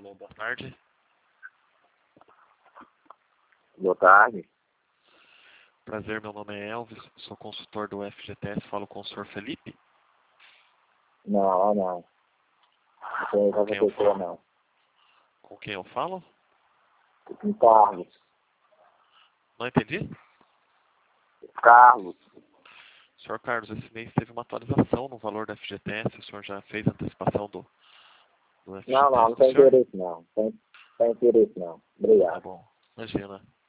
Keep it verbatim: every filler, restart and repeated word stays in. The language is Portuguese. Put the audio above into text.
Alô, boa tarde. Boa tarde. Prazer, meu nome é Elvis, sou consultor do F G T S, falo com o senhor Felipe? Não, não. Não tem Com quem eu pessoa, falo? não. Com quem eu falo? Com Carlos. Não entendi? Carlos. Senhor Carlos, esse mês teve uma atualização no valor do F G T S, o senhor já fez a antecipação do, do F G T S Não, não, não do tem senhor? interesse, não. Tem, tem interesse, não. Tá Obrigado. bom, imagina.